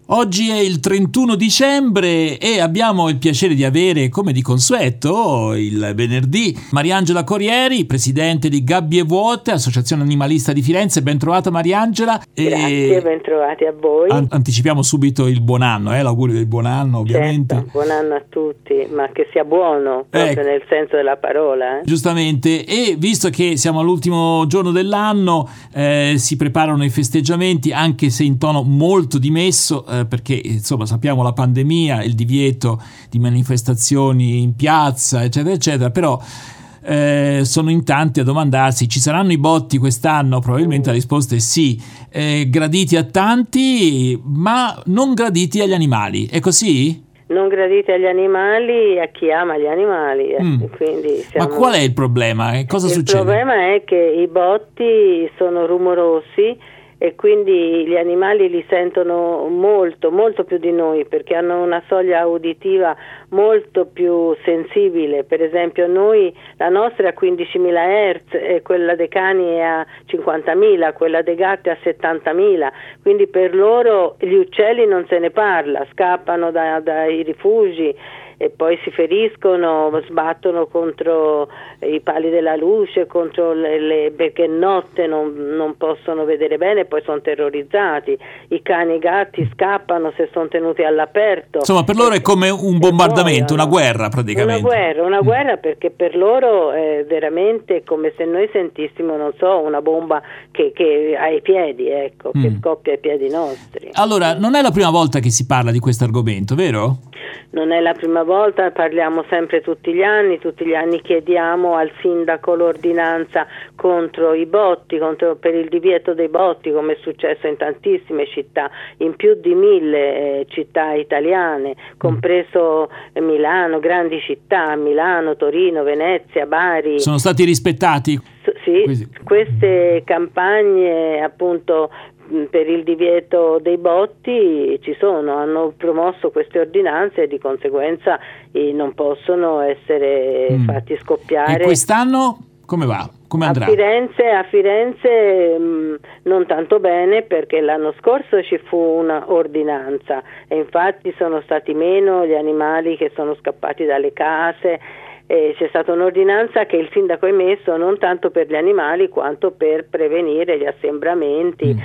Oggi è il 31 dicembre e abbiamo il piacere di avere, come di consueto, il venerdì, Mariangela Corieri, presidente di Gabbie Vuote, Associazione Animalista di Firenze. Ben trovata Mariangela. Grazie, ben trovati a voi. Anticipiamo subito il buon anno, l'augurio del buon anno ovviamente. Certo, buon anno a tutti, ma che sia buono, proprio nel senso della parola. Giustamente, e visto che siamo all'ultimo giorno dell'anno, si preparano i festeggiamenti, anche se in tono molto dimesso, perché insomma sappiamo la pandemia, il divieto di manifestazioni in piazza eccetera eccetera, però sono in tanti a domandarsi: ci saranno i botti quest'anno? Probabilmente la risposta è sì. Graditi a tanti ma non graditi agli animali, è così? Non graditi agli animali a chi ama gli animali. Quindi Ma qual è il problema? Cosa succede? Il problema è che i botti sono rumorosi e quindi gli animali li sentono molto, molto più di noi, perché hanno una soglia uditiva molto più sensibile. Per esempio la nostra è a 15.000 Hz e quella dei cani è a 50.000, quella dei gatti a 70.000, quindi per loro gli uccelli non se ne parla, scappano dai rifugi e poi si feriscono, sbattono contro i pali della luce, contro perché notte non possono vedere bene e poi sono terrorizzati. I cani e i gatti scappano se sono tenuti all'aperto. Insomma, per loro è come un bombardamento, una guerra praticamente. Una guerra, perché per loro è veramente come se noi sentissimo, non so, una bomba che ai piedi, che scoppia ai piedi nostri. Allora, non è la prima volta che si parla di questo argomento, vero? Non è la prima volta, parliamo sempre tutti gli anni chiediamo al sindaco l'ordinanza contro i botti, per il divieto dei botti, come è successo in tantissime città, in più di 1.000 città italiane, compreso Milano, grandi città, Milano, Torino, Venezia, Bari. Sono stati rispettati? Sì, queste campagne appunto per il divieto dei botti hanno promosso queste ordinanze e di conseguenza non possono essere fatti scoppiare. E quest'anno come va? Come andrà? A Firenze non tanto bene, perché l'anno scorso ci fu una ordinanza e infatti sono stati meno gli animali che sono scappati dalle case. C'è stata un'ordinanza che il sindaco ha emesso non tanto per gli animali quanto per prevenire gli assembramenti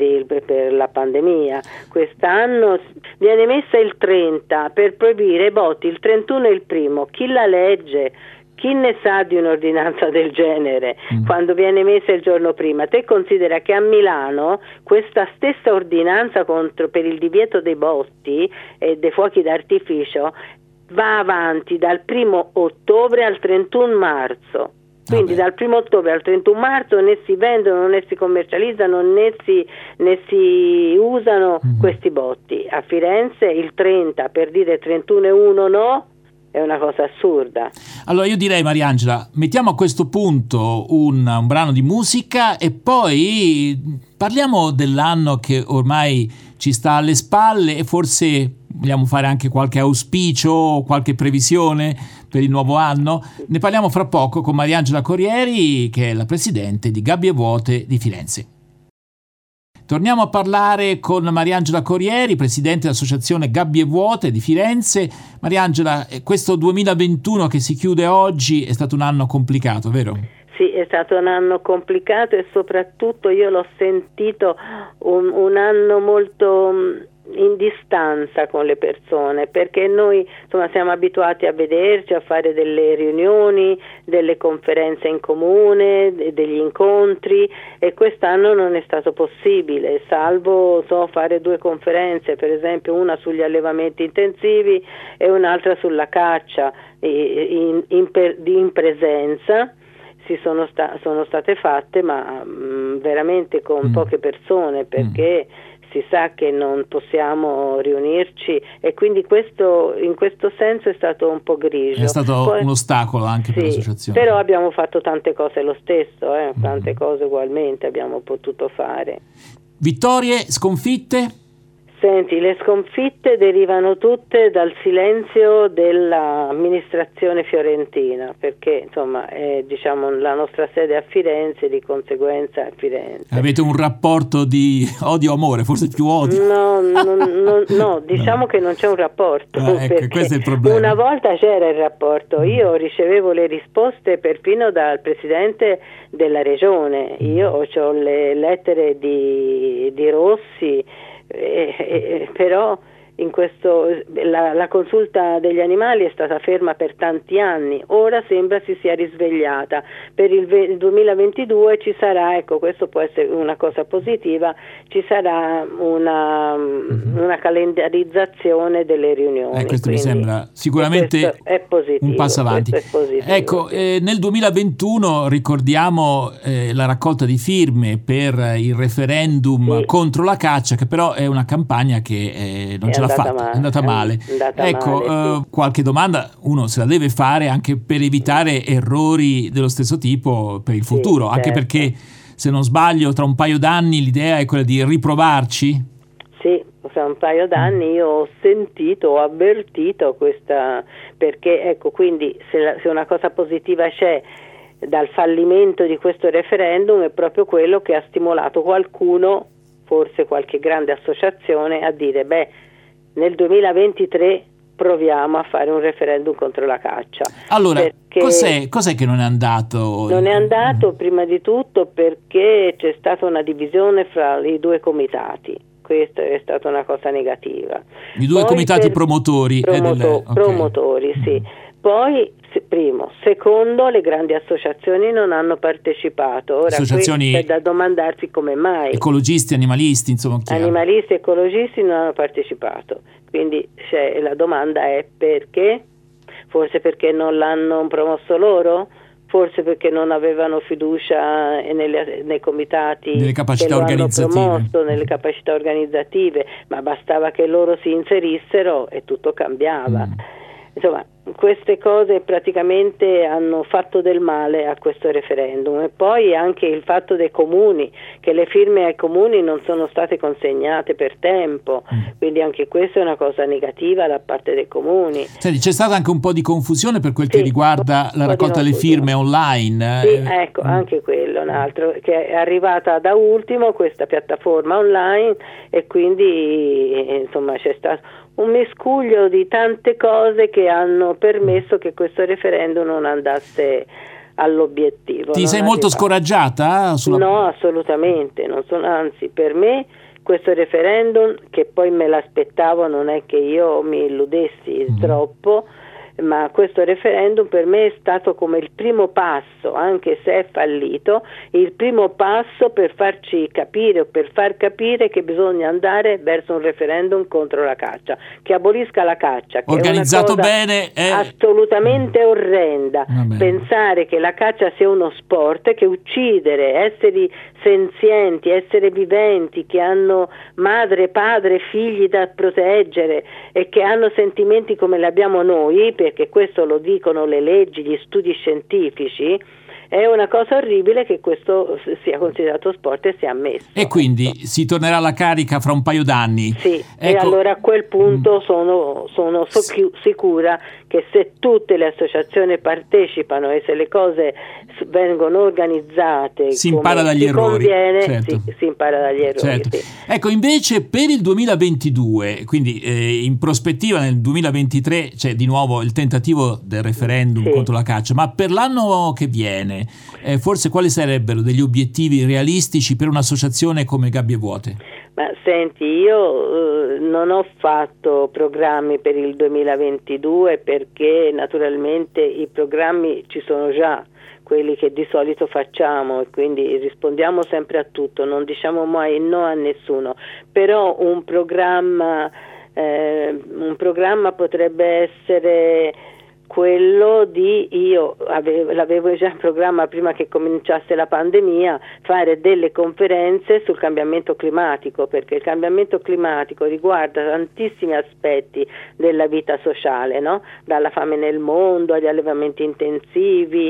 per la pandemia. Quest'anno viene emessa il 30 per proibire i botti, il 31 e il 1. Chi la legge? Chi ne sa di un'ordinanza del genere quando viene emessa il giorno prima? Te considera che a Milano questa stessa ordinanza per il divieto dei botti e dei fuochi d'artificio va avanti dal 1 ottobre al 31 marzo. Quindi dal 1 ottobre al 31 marzo né si vendono, né si commercializzano, né si usano questi botti. A Firenze il 30 per dire 31 e 1 no, è una cosa assurda. Allora io direi, Mariangela, mettiamo a questo punto un brano di musica e poi parliamo dell'anno che ormai ci sta alle spalle e forse vogliamo fare anche qualche auspicio, qualche previsione per il nuovo anno. Ne parliamo fra poco con Mariangela Corieri, che è la presidente di Gabbie Vuote di Firenze. Torniamo a parlare con Mariangela Corieri, presidente dell'associazione Gabbie Vuote di Firenze. Mariangela, questo 2021 che si chiude oggi è stato un anno complicato, vero? Sì, è stato un anno complicato e soprattutto io l'ho sentito un anno molto in distanza con le persone, perché noi siamo abituati a vederci, a fare delle riunioni, delle conferenze in comune, degli incontri, e quest'anno non è stato possibile, salvo fare 2 conferenze, per esempio una sugli allevamenti intensivi e un'altra sulla caccia in presenza. Sono state fatte, ma veramente con poche persone, perché si sa che non possiamo riunirci e quindi in questo senso è stato un po' grigio. È stato un ostacolo anche per l'associazione. Però abbiamo fatto tante cose lo stesso, tante cose ugualmente abbiamo potuto fare. Vittorie, sconfitte? Senti, le sconfitte derivano tutte dal silenzio dell'amministrazione fiorentina, perché insomma diciamo la nostra sede è a Firenze, di conseguenza è Firenze. Avete un rapporto di odio-amore, forse più odio? No, diciamo che non c'è un rapporto. Ecco, questo è il problema. Una volta c'era il rapporto, io ricevevo le risposte perfino dal presidente della regione, io ho le lettere di Rossi, però in questo la consulta degli animali è stata ferma per tanti anni, ora sembra si sia risvegliata. Per il 2022 ci sarà, ecco, questo può essere una cosa positiva, ci sarà una calendarizzazione delle riunioni. Questo mi sembra sicuramente è positivo, un passo avanti. Ecco, nel 2021 ricordiamo la raccolta di firme per il referendum contro la caccia, che però è una campagna che non ce l'ha fatta, è andata male. Qualche domanda uno se la deve fare anche per evitare errori dello stesso tipo per il futuro, anche perché, se non sbaglio, tra un paio d'anni l'idea è quella di riprovarci. Sì, tra un paio d'anni io ho avvertito questa, perché ecco, quindi se una cosa positiva c'è dal fallimento di questo referendum è proprio quello che ha stimolato qualcuno, forse qualche grande associazione, a dire nel 2023 proviamo a fare un referendum contro la caccia. Allora, cos'è che non è andato? Non è andato prima di tutto perché c'è stata una divisione fra i due comitati. Questa è stata una cosa negativa. I due comitati promotori. Promotori, sì. Poi, primo. Secondo, le grandi associazioni non hanno partecipato. Ora, associazioni qui c'è da domandarsi come mai. Ecologisti, animalisti, insomma. Animalisti e ecologisti non hanno partecipato. Quindi la domanda è perché? Forse perché non l'hanno promosso loro? Forse perché non avevano fiducia nei comitati, nelle capacità che lo organizzative. hanno promosso, nelle capacità organizzative, ma bastava che loro si inserissero e tutto cambiava. Insomma, queste cose praticamente hanno fatto del male a questo referendum. E poi anche il fatto dei comuni, che le firme ai comuni non sono state consegnate per tempo, quindi anche questa è una cosa negativa da parte dei comuni. Senti, c'è stata anche un po' di confusione per quel che riguarda la raccolta delle firme online. Sì, ecco, anche quello, un altro, che è arrivata da ultimo questa piattaforma online, e quindi insomma c'è stato un miscuglio di tante cose che hanno permesso che questo referendum non andasse all'obiettivo. Ti sei molto scoraggiata? No, assolutamente, anzi, per me questo referendum, che poi me l'aspettavo, non è che io mi illudessi troppo, ma questo referendum per me è stato come il primo passo, anche se è fallito, il primo passo per farci capire o per far capire che bisogna andare verso un referendum contro la caccia, che abolisca la caccia, che organizzato è una cosa bene, assolutamente orrenda. Pensare che la caccia sia uno sport, che uccidere esseri senzienti, esseri viventi, che hanno madre, padre, figli da proteggere e che hanno sentimenti come li abbiamo noi, perché questo lo dicono le leggi, gli studi scientifici, è una cosa orribile che questo sia considerato sport e sia ammesso. E quindi si tornerà alla carica fra un paio d'anni. Sì, ecco. E allora a quel punto sono sicura che se tutte le associazioni partecipano e se le cose vengono organizzate si impara dagli errori. Conviene, certo. Si impara dagli errori. Certo. Sì. Ecco, invece per il 2022, quindi in prospettiva nel 2023 c'è di nuovo il tentativo del referendum contro la caccia, ma per l'anno che viene forse quali sarebbero degli obiettivi realistici per un'associazione come Gabbie Vuote? Ma senti, io non ho fatto programmi per il 2022 perché naturalmente i programmi ci sono già, quelli che di solito facciamo, e quindi rispondiamo sempre a tutto, non diciamo mai no a nessuno, però un programma potrebbe essere quello di, l'avevo già in programma prima che cominciasse la pandemia, fare delle conferenze sul cambiamento climatico, perché il cambiamento climatico riguarda tantissimi aspetti della vita sociale, no? Dalla fame nel mondo, agli allevamenti intensivi,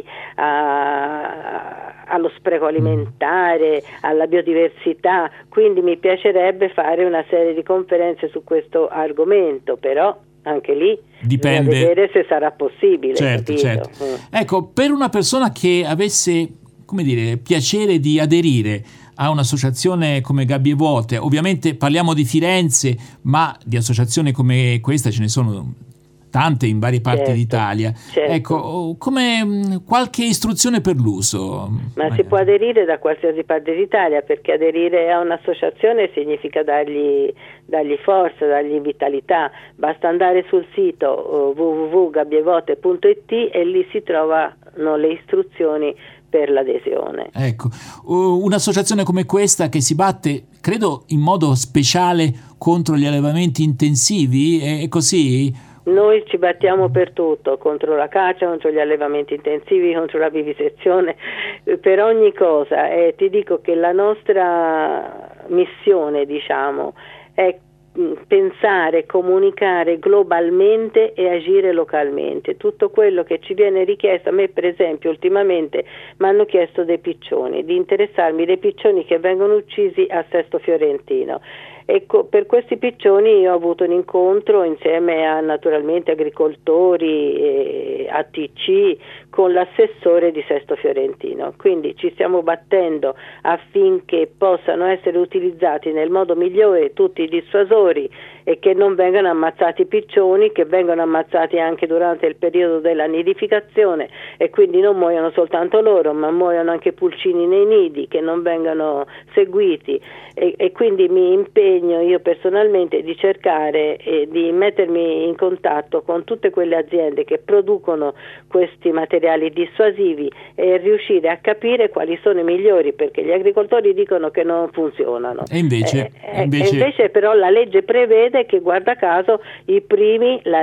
allo spreco alimentare, alla biodiversità, quindi mi piacerebbe fare una serie di conferenze su questo argomento, però anche lì dipende, bisogna vedere se sarà possibile. Certo. Ecco, per una persona che avesse, piacere di aderire a un'associazione come Gabbie Vuote, ovviamente parliamo di Firenze, ma di associazioni come questa ce ne sono tante in varie parti d'Italia. Certo. Ecco, come qualche istruzione per l'uso? Ma si può aderire da qualsiasi parte d'Italia, perché aderire a un'associazione significa dargli forza, dargli vitalità. Basta andare sul sito www.gabbievuote.it e lì si trovano le istruzioni per l'adesione. Ecco, un'associazione come questa che si batte, credo, in modo speciale contro gli allevamenti intensivi, è così? Noi ci battiamo per tutto, contro la caccia, contro gli allevamenti intensivi, contro la vivisezione, per ogni cosa. E ti dico che la nostra missione, è pensare, comunicare globalmente e agire localmente. Tutto quello che ci viene richiesto, a me per esempio ultimamente mi hanno chiesto dei piccioni, di interessarmi dei piccioni che vengono uccisi a Sesto Fiorentino. Per questi piccioni io ho avuto un incontro insieme a naturalmente agricoltori e ATC con l'assessore di Sesto Fiorentino, quindi ci stiamo battendo affinché possano essere utilizzati nel modo migliore tutti i dissuasori e che non vengano ammazzati i piccioni, che vengono ammazzati anche durante il periodo della nidificazione e quindi non muoiono soltanto loro, ma muoiono anche i pulcini nei nidi che non vengano seguiti e quindi mi impegno io personalmente di cercare di mettermi in contatto con tutte quelle aziende che producono questi materiali dissuasivi e riuscire a capire quali sono i migliori, perché gli agricoltori dicono che non funzionano. E invece però la legge prevede che, guarda caso, la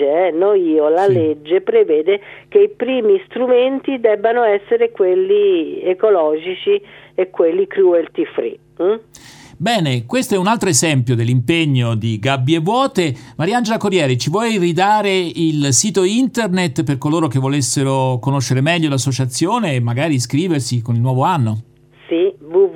legge prevede che i primi strumenti debbano essere quelli ecologici e quelli cruelty free. Bene, questo è un altro esempio dell'impegno di Gabbie Vuote. Mariangela Corrieri, ci vuoi ridare il sito internet per coloro che volessero conoscere meglio l'associazione e magari iscriversi con il nuovo anno? Sì,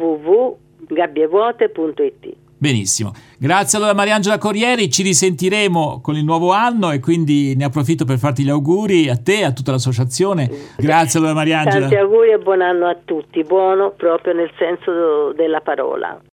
www.gabbievuote.it. Benissimo, grazie allora Mariangela Corrieri, ci risentiremo con il nuovo anno e quindi ne approfitto per farti gli auguri a te e a tutta l'associazione. Grazie allora Mariangela. Tanti auguri e buon anno a tutti, buono proprio nel senso della parola.